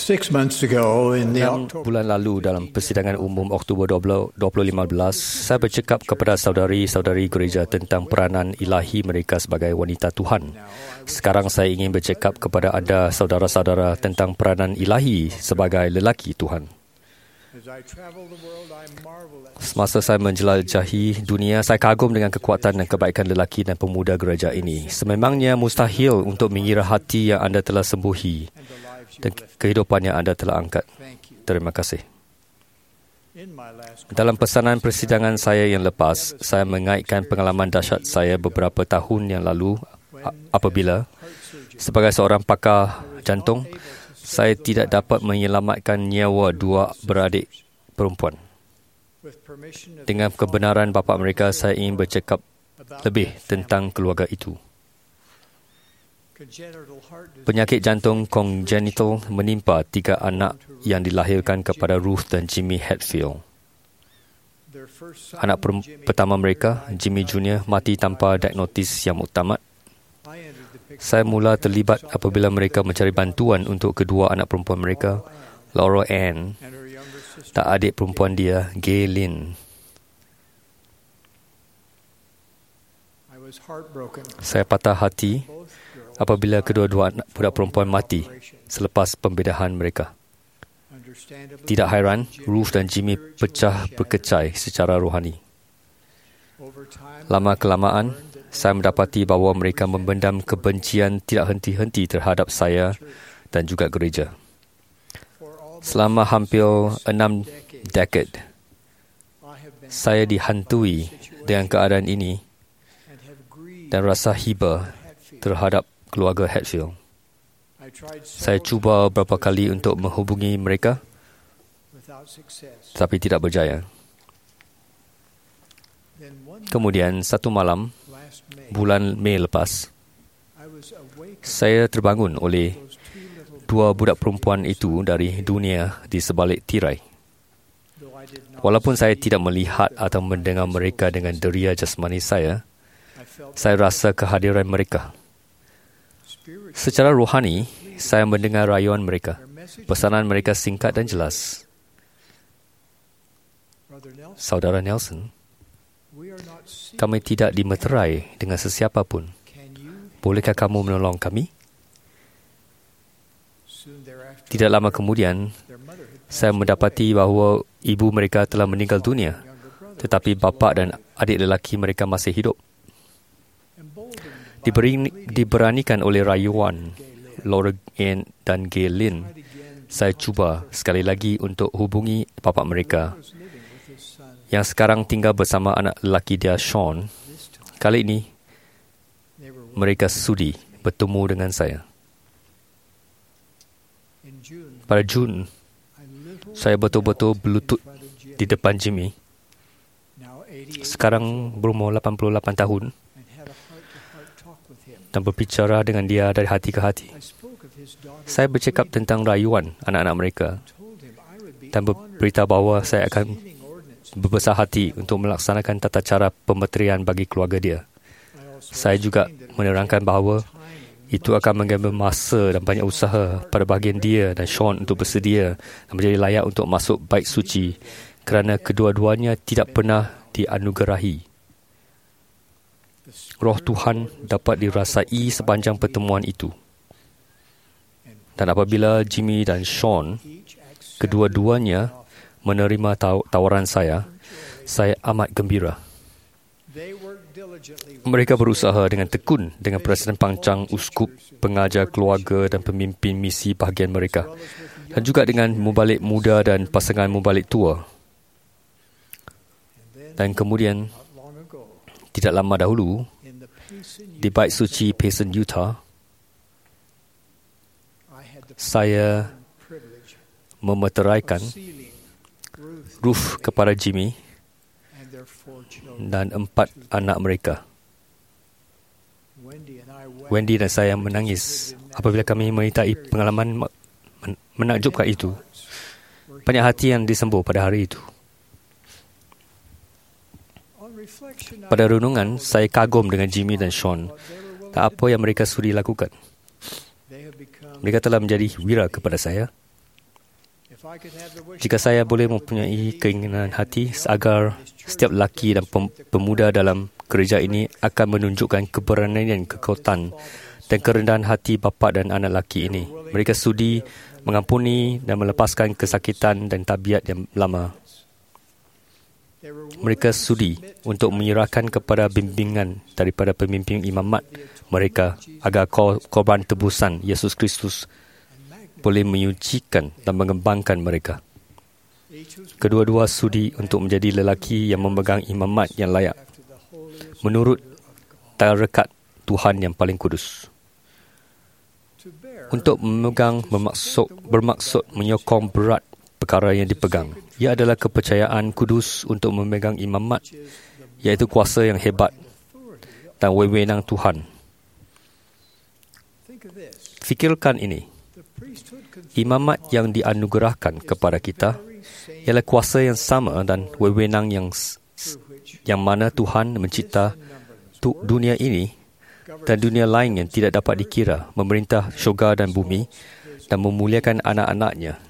6 months ago in the 6 bulan lalu dalam persidangan umum Oktober 2015, saya bercakap kepada saudari-saudari gereja tentang peranan ilahi mereka sebagai wanita Tuhan. Sekarang saya ingin bercakap kepada anda saudara-saudara tentang peranan ilahi sebagai lelaki Tuhan. Semasa saya menjelajahi dunia, saya kagum dengan kekuatan dan kebaikan lelaki dan pemuda gereja ini. Sememangnya mustahil untuk mengira hati yang anda telah sembuhi dan kehidupan yang anda telah angkat. Terima kasih. Dalam pesanan persidangan saya yang lepas, saya mengaitkan pengalaman dahsyat saya beberapa tahun yang lalu apabila, sebagai seorang pakar jantung, saya tidak dapat menyelamatkan nyawa 2 beradik perempuan. Dengan kebenaran bapa mereka, saya ingin bercakap lebih tentang keluarga itu. Penyakit jantung kongenital menimpa 3 anak yang dilahirkan kepada Ruth dan Jimmy Hatfield. Anak pertama mereka, Jimmy Jr., mati tanpa diagnosis yang muktamad. Saya mula terlibat apabila mereka mencari bantuan untuk kedua anak perempuan mereka, Laura Ann, dan adik perempuan dia, Gaylin. Saya patah hati apabila kedua-dua anak budak perempuan mati selepas pembedahan mereka. Tidak hairan, Ruth dan Jimmy pecah berkecai secara rohani. Lama-kelamaan, saya mendapati bahawa mereka membendam kebencian tidak henti-henti terhadap saya dan juga gereja. Selama hampir 6 dekad, saya dihantui dengan keadaan ini dan rasa hiba terhadap keluarga Hatfield. Saya cuba beberapa kali untuk menghubungi mereka, tetapi tidak berjaya. Kemudian, satu malam, bulan Mei lepas, saya terbangun oleh 2 budak perempuan itu dari dunia di sebalik tirai. Walaupun saya tidak melihat atau mendengar mereka dengan deria jasmani saya rasa kehadiran mereka. Secara rohani, saya mendengar rayuan mereka. Pesanan mereka singkat dan jelas. Saudara Nelson, kami tidak dimeterai dengan sesiapa pun. Bolehkah kamu menolong kami? Tidak lama kemudian, saya mendapati bahawa ibu mereka telah meninggal dunia, tetapi bapa dan adik lelaki mereka masih hidup. Diberanikan oleh rayuan Laura Ann dan Gaylin, saya cuba sekali lagi untuk hubungi bapa mereka yang sekarang tinggal bersama anak lelaki dia, Sean. Kali ini, mereka sudi bertemu dengan saya. Pada Jun, saya betul-betul berlutut di depan Jimmy. Sekarang berumur 88 tahun dan berbicara dengan dia dari hati ke hati. Saya bercakap tentang rayuan anak-anak mereka dan berberitahu bahawa saya akan berbesar hati untuk melaksanakan tata cara pemeterian bagi keluarga dia. Saya juga menerangkan bahawa itu akan mengambil masa dan banyak usaha pada bahagian dia dan Sean untuk bersedia dan menjadi layak untuk masuk bait suci kerana kedua-duanya tidak pernah dianugerahi. Roh Tuhan dapat dirasai sepanjang pertemuan itu. Dan apabila Jimmy dan Sean, kedua-duanya menerima tawaran saya amat gembira. Mereka berusaha dengan tekun dengan Presiden Pangcang, uskup, pengajar keluarga dan pemimpin misi bahagian mereka, dan juga dengan mubalik muda dan pasangan mubalik tua. Dan kemudian, tidak lama dahulu, di Bait Suci Payson, Utah, saya memeteraikan Ruth kepada Jimmy dan 4 anak mereka. Wendy dan saya menangis apabila kami menyertai pengalaman menakjubkan itu. Banyak hati yang disembuh pada hari itu. Pada renungan, saya kagum dengan Jimmy dan Sean dan apa yang mereka sudi lakukan. Mereka telah menjadi wira kepada saya. Jika saya boleh mempunyai keinginan hati agar setiap lelaki dan pemuda dalam gereja ini akan menunjukkan keberanian, kekuatan dan kerendahan hati bapa dan anak lelaki ini. Mereka sudi mengampuni dan melepaskan kesakitan dan tabiat yang lama. Mereka sudi untuk menyerahkan kepada bimbingan daripada pemimpin imamat mereka agar korban tebusan Yesus Kristus boleh menyucikan dan mengembangkan mereka. Kedua-dua sudi untuk menjadi lelaki yang memegang imamat yang layak menurut tarekat Tuhan yang paling kudus. Untuk memegang bermaksud menyokong berat perkara yang dipegang. Ia adalah kepercayaan kudus untuk memegang imamat, iaitu kuasa yang hebat dan wewenang Tuhan. Fikirkan ini. Imamat yang dianugerahkan kepada kita ialah kuasa yang sama dan wewenang yang mana Tuhan mencipta dunia ini dan dunia lain yang tidak dapat dikira, memerintah syurga dan bumi dan memuliakan anak-anaknya.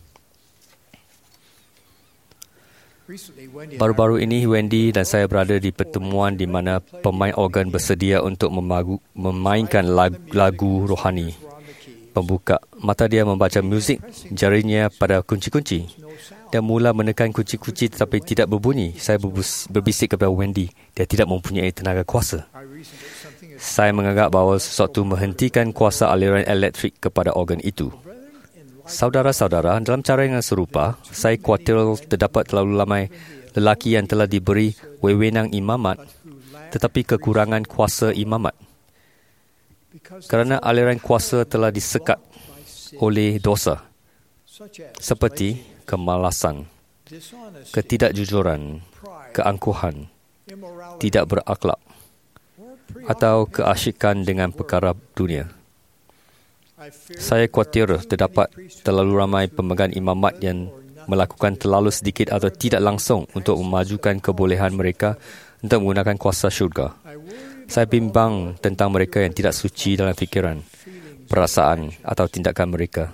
Baru-baru ini Wendy dan saya berada di pertemuan di mana pemain organ bersedia untuk memainkan lagu rohani pembuka. Mata dia membaca muzik, jarinya pada kunci-kunci. Dia mula menekan kunci-kunci tetapi tidak berbunyi. Saya berbisik kepada Wendy, dia tidak mempunyai tenaga kuasa. Saya menganggap bahawa sesuatu menghentikan kuasa aliran elektrik kepada organ itu. Saudara-saudara, dalam cara yang serupa, saya khawatir terdapat terlalu ramai lelaki yang telah diberi wewenang imamat tetapi kekurangan kuasa imamat. Kerana aliran kuasa telah disekat oleh dosa, seperti kemalasan, ketidakjujuran, keangkuhan, tidak berakhlak, atau keasyikan dengan perkara dunia. Saya khawatir terdapat terlalu ramai pemegang imamat yang melakukan terlalu sedikit atau tidak langsung untuk memajukan kebolehan mereka untuk menggunakan kuasa syurga. Saya bimbang tentang mereka yang tidak suci dalam fikiran, perasaan atau tindakan mereka,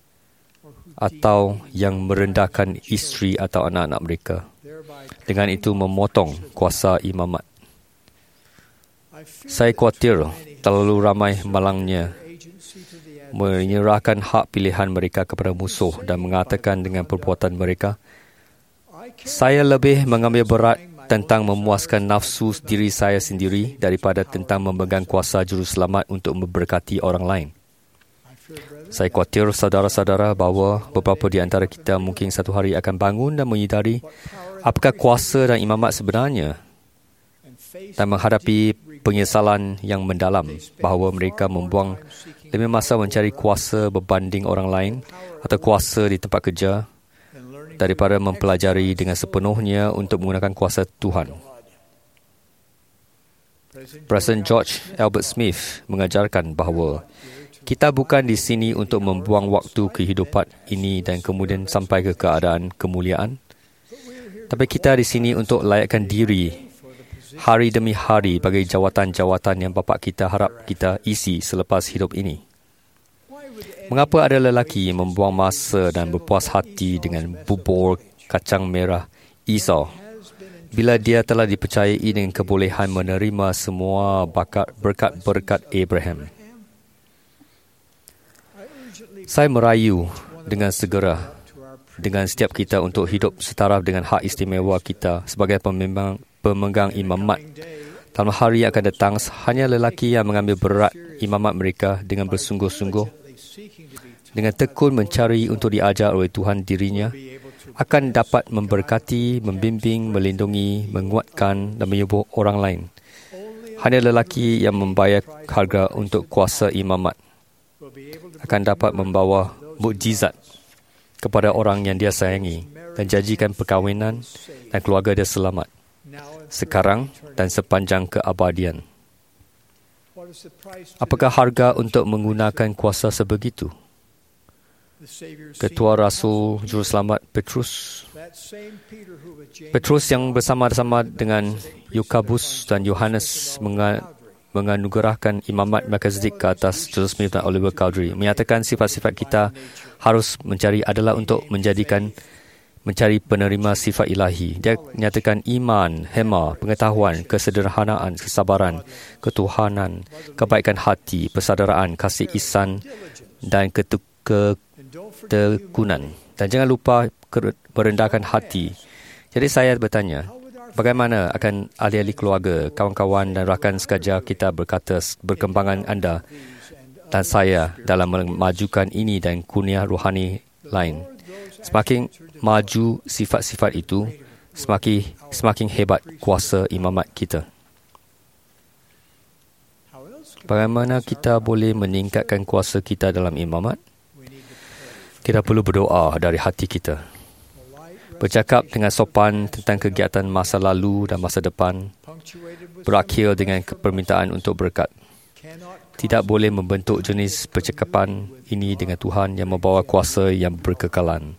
atau yang merendahkan isteri atau anak-anak mereka. Dengan itu memotong kuasa imamat. Saya khawatir terlalu ramai malangnya menyerahkan hak pilihan mereka kepada musuh dan mengatakan dengan perbuatan mereka, saya lebih mengambil berat tentang memuaskan nafsu diri saya sendiri daripada tentang memegang kuasa juruselamat untuk memberkati orang lain. Saya khawatir saudara-saudara bahawa beberapa di antara kita mungkin satu hari akan bangun dan menyedari apakah kuasa dan imamat sebenarnya dan menghadapi penyesalan yang mendalam bahawa mereka membuang lebih masa mencari kuasa berbanding orang lain atau kuasa di tempat kerja daripada mempelajari dengan sepenuhnya untuk menggunakan kuasa Tuhan. Presiden George Albert Smith mengajarkan bahawa kita bukan di sini untuk membuang waktu kehidupan ini dan kemudian sampai ke keadaan kemuliaan, tapi kita di sini untuk layakkan diri hari demi hari bagi jawatan-jawatan yang bapa kita harap kita isi selepas hidup ini. Mengapa ada lelaki yang membuang masa dan berpuas hati dengan bubur kacang merah Esau bila dia telah dipercayai dengan kebolehan menerima semua berkat-berkat Abraham? Saya merayu dengan segera dengan setiap kita untuk hidup setaraf dengan hak istimewa kita sebagai pemegang imamat. Dalam hari yang akan datang, hanya lelaki yang mengambil berat imamat mereka dengan bersungguh-sungguh, dengan tekun mencari untuk diajar oleh Tuhan dirinya, akan dapat memberkati, membimbing, melindungi, menguatkan dan menyembuh orang lain. Hanya lelaki yang membayar harga untuk kuasa imamat akan dapat membawa mukjizat kepada orang yang dia sayangi dan janjikan perkahwinan dan keluarga dia selamat sekarang dan sepanjang keabadian. Apakah harga untuk menggunakan kuasa sebegitu? Ketua Rasul Juruselamat Petrus yang bersama-sama dengan Yakobus dan Yohanes menganugerahkan imamat Melchizedek ke atas Joseph Smith dan Oliver Cowdery, menyatakan sifat-sifat kita harus mencari adalah untuk mencari penerima sifat ilahi. Dia menyatakan iman, hema, pengetahuan, kesederhanaan, kesabaran, ketuhanan, kebaikan hati, persaudaraan, kasih ihsan dan ketekunan. Dan jangan lupa merendahkan hati. Jadi saya bertanya, bagaimana akan ahli-ahli keluarga, kawan-kawan dan rakan sekerja kita berkata berkembangan anda dan saya dalam memajukan ini dan kurnia rohani lain? Semakin maju sifat-sifat itu, semakin hebat kuasa imamat kita. Bagaimana kita boleh meningkatkan kuasa kita dalam imamat? Kita perlu berdoa dari hati kita. Bercakap dengan sopan tentang kegiatan masa lalu dan masa depan, berakhir dengan permintaan untuk berkat. Tidak boleh membentuk jenis percakapan ini dengan Tuhan yang membawa kuasa yang berkekalan.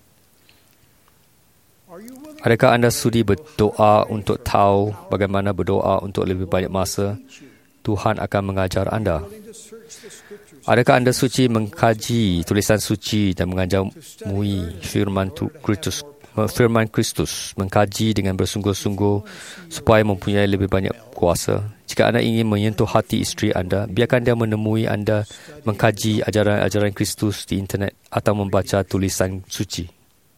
Adakah anda sudi berdoa untuk tahu bagaimana berdoa untuk lebih banyak masa? Tuhan akan mengajar anda. Adakah anda suci mengkaji tulisan suci dan mengajarmui firman Kristus, mengkaji dengan bersungguh-sungguh supaya mempunyai lebih banyak kuasa? Jika anda ingin menyentuh hati isteri anda, biarkan dia menemui anda mengkaji ajaran-ajaran Kristus di internet atau membaca tulisan suci.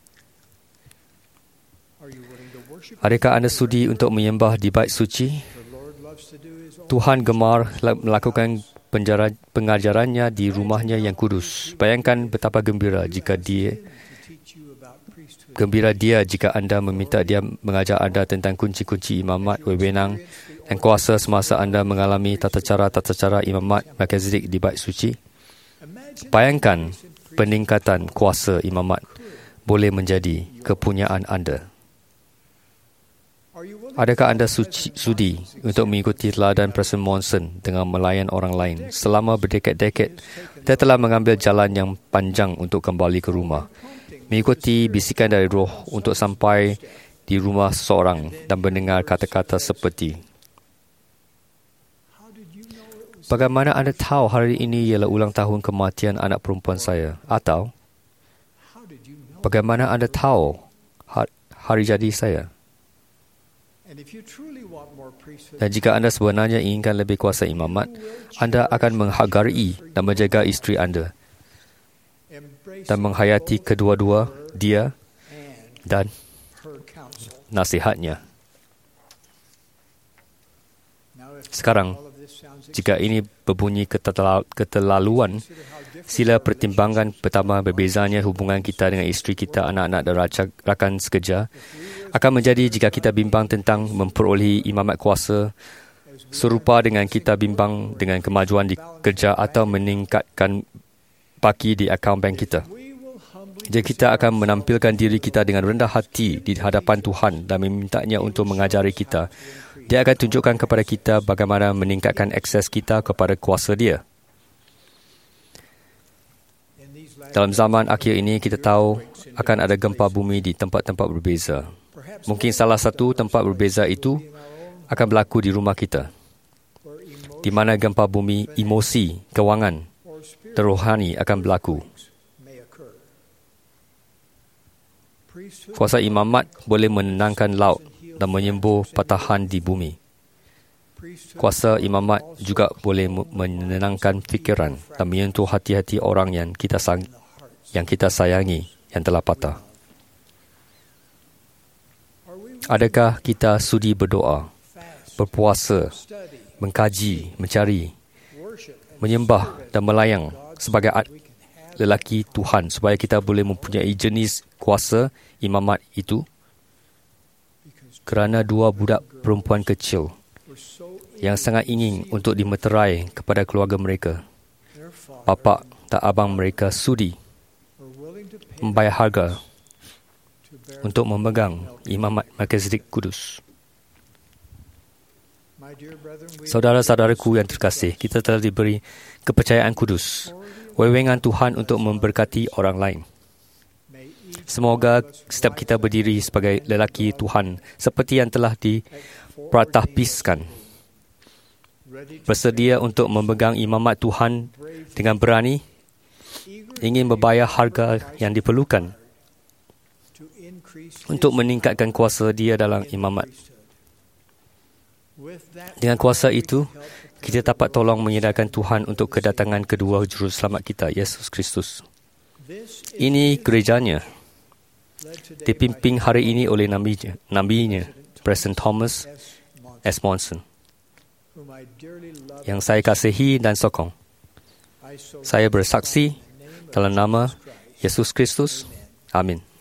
Adakah anda sudi untuk menyembah di bait suci? Tuhan gemar melakukan pengajarannya di rumahnya yang kudus. Bayangkan betapa gembira dia jika anda meminta dia mengajar anda tentang kunci-kunci imamat, wewenang dan kuasa semasa anda mengalami tata cara imamat Melchizedek di bait suci. Bayangkan peningkatan kuasa imamat boleh menjadi kepunyaan anda. Adakah anda sudi untuk mengikuti teladan Presiden Monson dengan melayan orang lain? Selama berdekad-dekad, dia telah mengambil jalan yang panjang untuk kembali ke rumah, mengikuti bisikan dari roh untuk sampai di rumah seseorang dan mendengar kata-kata seperti, bagaimana anda tahu hari ini ialah ulang tahun kematian anak perempuan saya? Atau, bagaimana anda tahu hari jadi saya? Dan jika anda sebenarnya inginkan lebih kuasa imamat, anda akan menghargai dan menjaga isteri anda dan menghayati kedua-dua dia dan nasihatnya. Sekarang, jika ini berbunyi keterlaluan, sila pertimbangkan pertama berbezanya hubungan kita dengan isteri kita, anak-anak dan rakan sekerja akan menjadi jika kita bimbang tentang memperolehi imamat kuasa serupa dengan kita bimbang dengan kemajuan di kerja atau meningkatkan baki di akaun bank kita. Jadi kita akan menampilkan diri kita dengan rendah hati di hadapan Tuhan dan memintanya untuk mengajari kita. Dia akan tunjukkan kepada kita bagaimana meningkatkan akses kita kepada kuasa dia. Dalam zaman akhir ini, kita tahu akan ada gempa bumi di tempat-tempat berbeza. Mungkin salah satu tempat berbeza itu akan berlaku di rumah kita, di mana gempa bumi emosi, kewangan, dan rohani akan berlaku. Kuasa imamat boleh menenangkan laut dan menyembuh patahan di bumi. Kuasa imamat juga boleh menenangkan fikiran dan menyentuh hati-hati orang yang kita sayangi yang telah patah. Adakah kita sudi berdoa, berpuasa, mengkaji, mencari, menyembah dan melayang sebagai lelaki Tuhan supaya kita boleh mempunyai jenis kuasa imamat itu? Kerana dua budak perempuan kecil yang sangat ingin untuk dimeterai kepada keluarga mereka, bapa dan abang mereka sudi membayar harga untuk memegang imamat Melchizedek kudus. Saudara-saudaraku yang terkasih, kita telah diberi kepercayaan kudus, wewengan Tuhan untuk memberkati orang lain. Semoga setiap kita berdiri sebagai lelaki Tuhan seperti yang telah dipertahbiskan. bersedia untuk memegang imamat Tuhan dengan berani, ingin membayar harga yang diperlukan untuk meningkatkan kuasa dia dalam imamat. Dengan kuasa itu, kita dapat tolong menyedarkan Tuhan untuk kedatangan kedua Juruselamat kita, Yesus Kristus. Ini gerejanya, dipimpin hari ini oleh nabinya, Preston Thomas S. Monson, yang saya kasihi dan sokong. Saya bersaksi dalam nama Yesus Kristus. Amin.